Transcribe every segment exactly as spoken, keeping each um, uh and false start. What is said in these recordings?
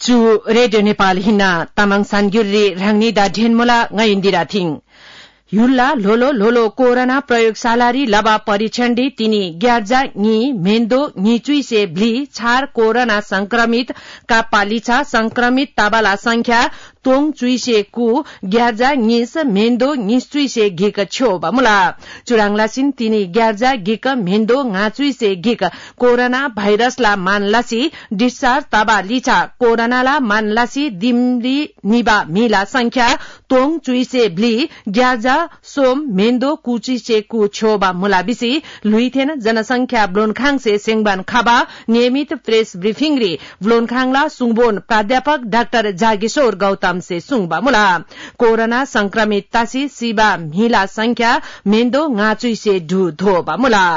चु रेडियो नेपाल हिना तामाङ सानग्युरी राङनिदा ढेनमोला ngayindira थिङ युल्ला लोलो लोलो कोरोना प्रयोगशालारी लबा परीक्षणडी तिनी ग्यार्जा नि मेन्दो निचुइसे ब्ली छार कोरोना संक्रमित का पालिछा संक्रमित ताबाला संख्या तोङ चुइसे कु ग्यार्जा निस मेन्दो निचुइसे घिक छ्योबा मुला चुराङलासिन तिनी ग्यार्जा गिक मेन्दो ngaचुइसे घिक कोरोना भाइरसला मानलासी डिस्चार्ज ताबा लिछा कोरोनाला मानलासी दिमली निबा मिला संख्या तोङ चुइसे ब्ली ग्यार्जा सोम मेन्दो कुचिसे कु छ्योबा मुला बिसी लुइथेन जनसंख्या ब्लोनखाङ से सेङबान खाबा नियमित प्रेस ब्रिफिङ रे ब्लोनखाङला सुङबोन प्राध्यापक डाक्टर जागेश्वर गौतम से सुङबा मुला कोरोना संक्रमित तासी सिबा मिला संख्या मेन्दो ngaचुइ से ढु धोबा मुला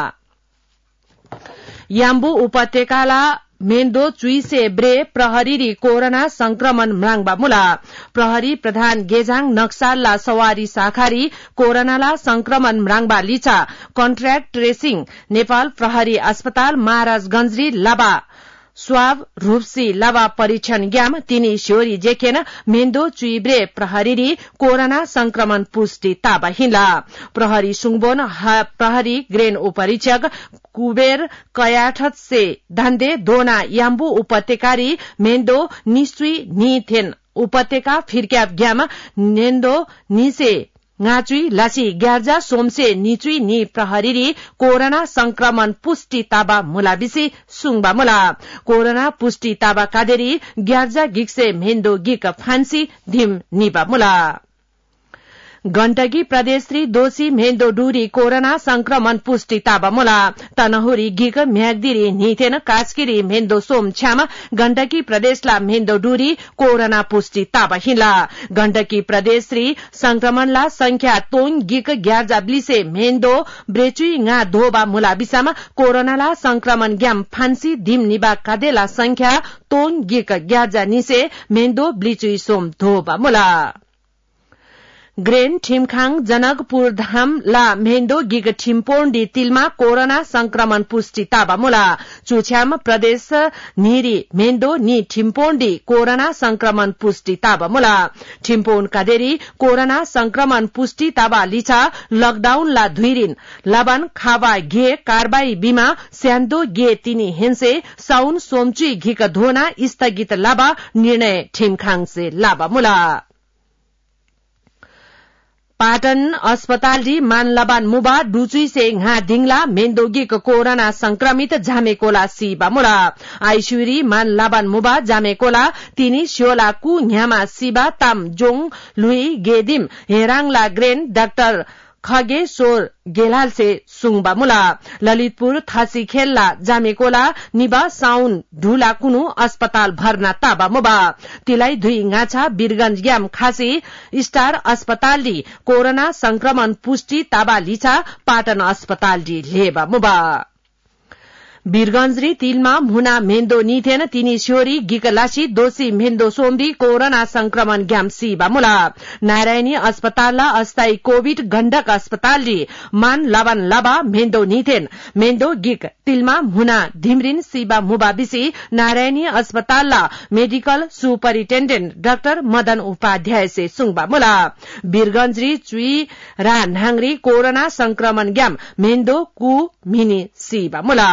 याम्बु उपत्यकाला मेन्दो चुइसे ब्रे प्रहरीरी कोरोना संक्रमण म्राङबा मुला प्रहरी प्रधान गेजाङ नक्सालला सवारी शाखारी कोरोनाला संक्रमण म्राङबा लिचा कन्ट्र्याक्ट ट्रेसिङ नेपाल प्रहरी अस्पताल महाराजगंजरी लाबा स्वाब रूपसी लबा परीक्षण ग्याम तिनी श्योरी जेकेन मेन्दो चुइब्रे प्रहरीरी कोरोना संक्रमण पुष्टि ताबा हिला प्रहरी सुङबोन प्रहरी ग्रेन उपरीक्षक कुबेर कयाठत से धन्दे दोना याम्बु उपत्यकारी मेन्दो निश्चुई निथेन उपत्यका फिर्क्याप ग्याम नेन्दो निसे ngaचुई लासी ग्यार्जा सोमसे निचुई नि प्रहरीरी कोरोना संक्रमण पुष्टि ताबा मुला बिसी सुङबा मुला कोरोना पुष्टि ताबा कादेरी ग्यार्जा गिक्से मेन्दो गिक फान्सी धिम निबा मुला गण्डकी प्रदेशरी दोषी मेन्दो डुरी कोरोना संक्रमण पुष्टि ताबा मुला तनहुरी गिक म्याग्दिरी निथेन कास्किरी मेन्दो सोम छ्याम गण्डकी प्रदेशला मेन्दो डुरी कोरोना पुष्टि ताबा हिला गण्डकी प्रदेशरी संक्रमणला संख्या तोङ गिक ग्यार्जा ब्लिसे मेन्दो ब्रेचुई nga धोबा मुला बिसामा कोरोनाला संक्रमण ग्याम फान्सी धिम निबा कादेला संख्या तोङ गिक ग्यार्जा निसे मेन्दो ब्लिचुई सोम धोबा मुला ग्रेन ठिमखाङ जनकपुर धाम ला मेन्दो गिग ठिम्पोन्डी तिलमा कोरोना संक्रमण पुष्टि ताबा मुला चुछ्याम प्रदेश निरी मेन्दो नि ठिम्पोन्डी कोरोना संक्रमण पुष्टि ताबा मुला ठिम्पोन कादेरी कोरोना संक्रमण पुष्टि ताबा लिचा लकडाउन ला धुइरिन लबन खावा गे कारबाई बिमा स्यान्दो गे तिनी हेन्से साउन सोमचुई घिक धोना स्थगित लाबा निर्णय ठिमखाङ से लाबा मुला पाटन अस्पताल री मानलबान मुबा डुचुई से nga ढिंगला मेन्दोगिक कोरोना संक्रमित झामेकोला सिबा मुला आइसुरी मानलबान मुबा जामेकोला तिनी श्योला कु न्यामा सिबा ताम जोङ लुई गेदिम हेराङला ग्रेन डाक्टर खगेश्वर गेलाल से सुङबा मुला ललितपुर थासी खेलला जामेकोला निबा साउन ढुला कुनु अस्पताल भर्ना ताबा मुबा तिलाई दुई ngaछा बिरगंज ग्याम खासी स्टार अस्पताल दी कोरोना संक्रमण पुष्टि ताबा लिचा पाटन अस्पताल दी लेबा मुबा वीरगंजरी तिलमा मुना मेन्दो निथेन तिनी श्योरी गिकलासी दोषी मेन्दो सोमदी कोरोना संक्रमण ग्याम सिबा मुला नारायणी अस्पतालला अस्थायी कोविड गण्डक अस्पताल री मान लबन लबा मेन्दो निथेन मेन्दो गिक तिलमा मुना धिमरिन सिबा मुबा बिसी नारायणी अस्पतालला medical superintendent doctor Madan Upadhyay से सुङबा मुला वीरगंजरी चुई रा नाङरी कोरोना संक्रमण ग्याम मेन्दो कु मिनी सिबा मुला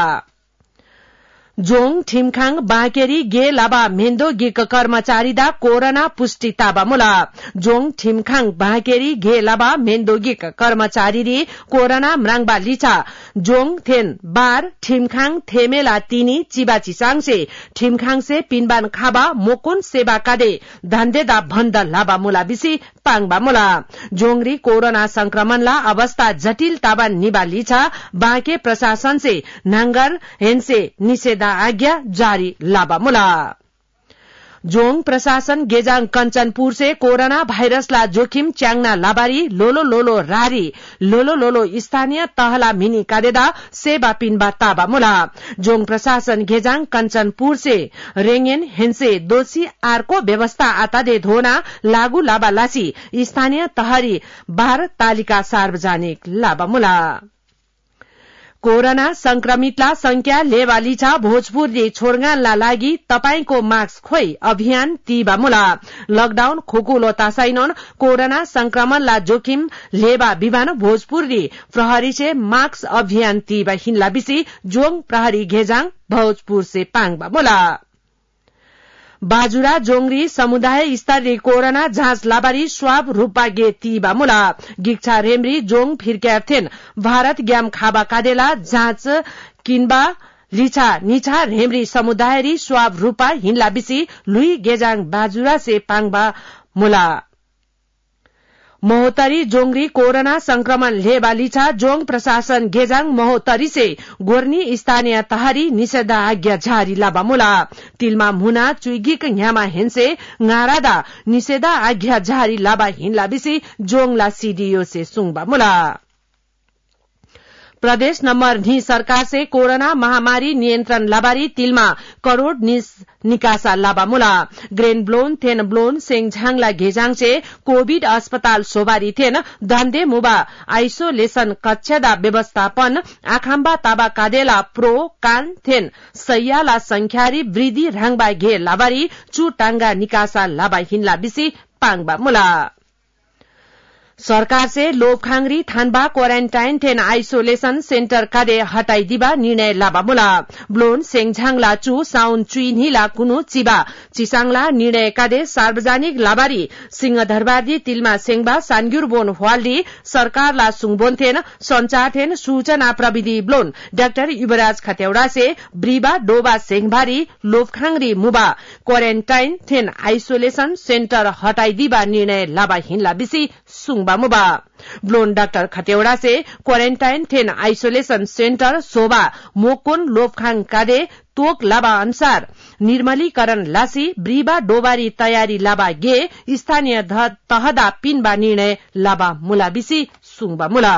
जोङ ठिमखाङ बाँकेरी गे लाबा मेन्दो गिक कर्मचारीदा कोरोना पुष्टि ताबा मुला जोङ ठिमखाङ बाँकेरी गे लाबा मेन्दो गिक कर्मचारी री कोरोना म्राङबा लिचा जोङ थेन बार ठिमखाङ थेमेला तिनी चिबाची साङसे ठिमखाङ से पिनबान खाबा मोकोन सेवा कादे धन्देदा भन्द लाबा मुला बिसी पाङबा मुला जोङरी कोरोना संक्रमणला अवस्था जटिल ताबा निबा लिचा बाँके प्रशासन से नांगर हेन्से निषेध आज्ञा जारी लाबा मुला जोङ प्रशासन गेजाङ कञ्चनपुर से कोरोना भाइरस ला जोखिम च्याङ्ना लाबारी लोलो लोलो रारी लोलो लोलो स्थानीय तहला मिनी कादेदा सेवा पिनबा ताबा मुला जोङ प्रशासन गेजाङ कञ्चनपुर से रेङेन हेन्से दोषी आरको व्यवस्था आतादे धोना लागू लाबा लासी स्थानीय तहरी बार तालिका सार्वजनिक लाबा मुला कोरोना संक्रमितला संख्या लेवालिछा भोजपुरले छोडगानला लागि तपाईको मास्क खोइ अभियान तीबामुला लकडाउन खोकुलो तासाइनन कोरोना संक्रमणला जोखिम लेबा विभान भोजपुरले प्रहरीसे मास्क अभियान तीबा हिन्ला बिसी जोङ प्रहरी घेजाङ भोजपुर से पाङबा मुला बाजुरा जोंगरी समुदाय स्तरीय कोरोना जाँच लाबारी स्वाब रूपा गे तीबा मुला गिक्छा रेमरी जोंग फिर्क्यार्थेन भारत ग्याम खाबा कादेला जाँच किनबा लिछा निछा रेमरी समुदायरी स्वाब रूपा हिन्ला बिसी लुई गेजाङ बाजुरा से पाङबा मुला महोत्तरी जोंगरी कोरोना संक्रमण लेबा लिछा जोंग प्रशासन गेजाङ महोत्तरी से गोर्नी स्थानीय तहरी निषेधाज्ञा जारी लाबा मुला तिलमा मुना चुइगिक न्यामा हेन्से ngaरादा निषेधाज्ञा जारी लाबा हिन्ला बिसी जोंगला सीडीओ से सुङबा मुला प्रदेश नम्बर नी सरकार से कोरोना महामारी नियन्त्रण लाबारी तिलमा करोड़ निकासा लाबा मुला ग्रेन ब्लोन थेन ब्लोन सेङझाङला घेजाङ से कोविड अस्पताल सोबारी थेन धन्दे मुबा आइसोलेशन कक्षदा व्यवस्थापन आखाम्बा ताबा कादेला प्रो कान थेन सैयाला संख्यारी वृद्धि राङबा घे लाबारी चुटाङ्गा निकासा लाबा हिन्ला बिसी पाङबा मुला सरकार से लोपखांगरी थानबा क्वारेन्टाइन थेन आइसोलेशन सेन्टर कादे हटाइदिबा निर्णय लाबा मुला ब्लोन सेङझाङला चु साउन चुइनिला कुनु चिबा चिसाङला निर्णय कादे सार्वजनिक लाबारी सिंहदरबारदी तिलमा सेङबा सानग्युर बोन हवालदी सरकारला सुङबोन थेन संचार थेन सूचना प्रविधि ब्लोन डाक्टर युवराज खतेौड़ा से ब्रीबा डोबा सेङभारी लोपखांगरी मुबा क्वारेन्टाइन थेन आइसोलेशन सेन्टर हटाइदिबा निर्णय लाबा हिन्ला बिसी सुङ मुबा ब्लोन डाक्टर खतेौड़ा से क्वारेन्टाइन थेन आइसोलेशन सेन्टर सोबा मोकोन लोपखाङ कादे तोक लाबा अनुसार निर्मलीकरण लासी ब्रीबा डोबारी तयारी लाबा गे स्थानीय तहदा पिनबा निर्णय लाबा मुला बिसी सुङबा मुला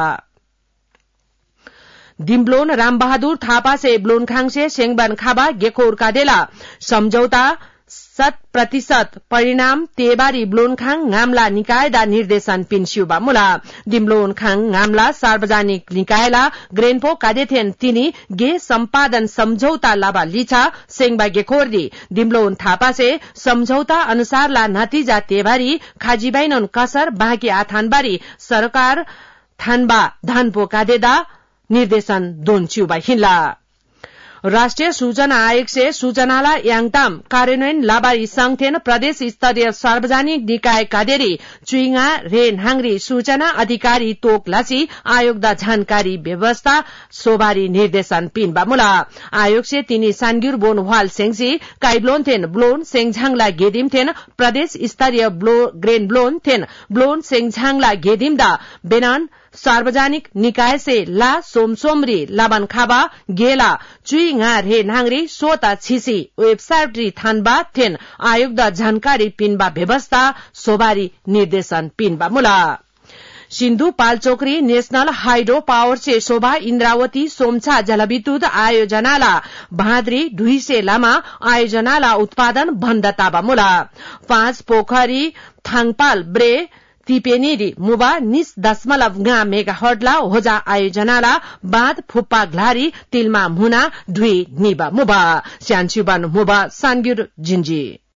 दिम्ब्लोन रामबहादुर थापा से ब्लोनखाङ से सेङबान खाबा गेखोर कादेला सम्झौता शत प्रतिशत परिणाम तेबारी ब्लोनखाङ गामला निकायदा निर्देशन पिन्स्युबा मुला दिम्ब्लोनखाङ गामला सार्वजनिक निकायला ग्रेनपो कादेथेन तिनी गे सम्पादन सम्झौता लाबा लिछा सेङबा गेखोरदी दिम्ब्लोन थापा से सम्झौता अनुसारला नतिजा तेबारी खाजिबाइनन कसर बाँकी आथानबारी सरकार थानबा धानपो कादेदा निर्देशन दोन्च्युबा हिन्ला राष्ट्रिय सूचना आयोग से सूचनाला याङताम कार्यान्वयन लाबारी संघथेन प्रदेश स्तरीय सार्वजनिक निकाय कादेरी चुइङा रे नाङरी सूचना अधिकारी तोक लासी आयोगदा जानकारी व्यवस्था सोबारी निर्देशन पिनबा मुला आयोग से तिनी सानग्युर बोन हवाल सेङसी काइब्लोन थेन ब्लोन सेङझाङला गेदिम थेन प्रदेश स्तरीय ग्रेन ब्लोन थेन ब्लोन सेङझाङला गेदिमदा बेनान सार्वजनिक निकाय से ला सोमसोमरी लाबन खाबा गेला चुइङा रे नाङरी सोता छिसी वेबसाइट री थानबा थेन आयोगदा जानकारी पिनबा व्यवस्था सोबारी निर्देशन पिनबा मुला सिन्धु पाल्चोकरी नेशनल हाइड्रो पावर से शोभा इन्द्रावती सोमछा जलविद्युत आयोजनाला भाद्री ढुइसे लामा आयोजनाला उत्पादन बन्धताबा मुला पाँच पोखरी थाङपाल ब्रे तिपेनिरी मुबा निस दशमलव गा मेगाहर्डला होजा आयोजनाला बाँध फुप्पा घ्लारी तिलमा मुना ढुई निबा मुबा स्यान्चुबान मुबा सानग्युर जिन्जी